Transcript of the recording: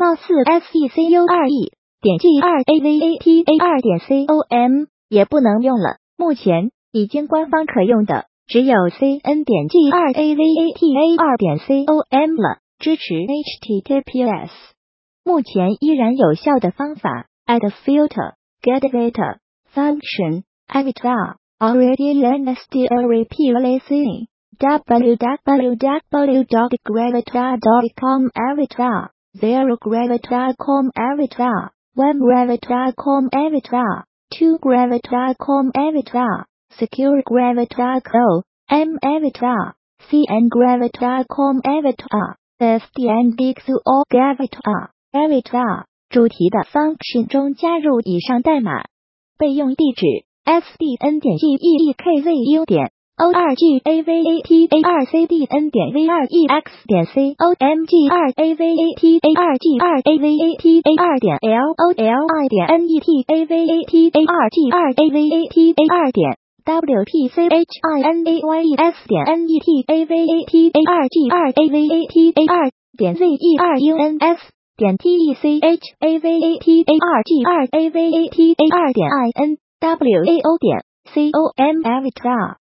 冒四 SECURE 点 G2AVATA 点 COM 也不能用了，目前已经官方可用的只有 CN 点 G2AVATA 点 COM 了，支持 HTTPS。目前依然有效的方法 add filter, get data, function, avatar, already listed repeatedly www.gravitar.com avatar, 0 gravitar.com avatar, 1 gravitar.com avatar, 2 gravitar.com avatar, secure gravitar.com avatar, cn gravitar.com avatar, sdndxo gravitar avatar 主题的 function 中加入以上代码，备用地址 sdn 点 geekvu 点 orgavatar2cdn 点 vrex 点 comg2avataRg2avataR 点 loli 点 netavatar2g2avataR 点 wtchinays 点 netavatarg2avataR 点 zeruns 点 techavatar2g2avataR 点 inwao 点 com avatar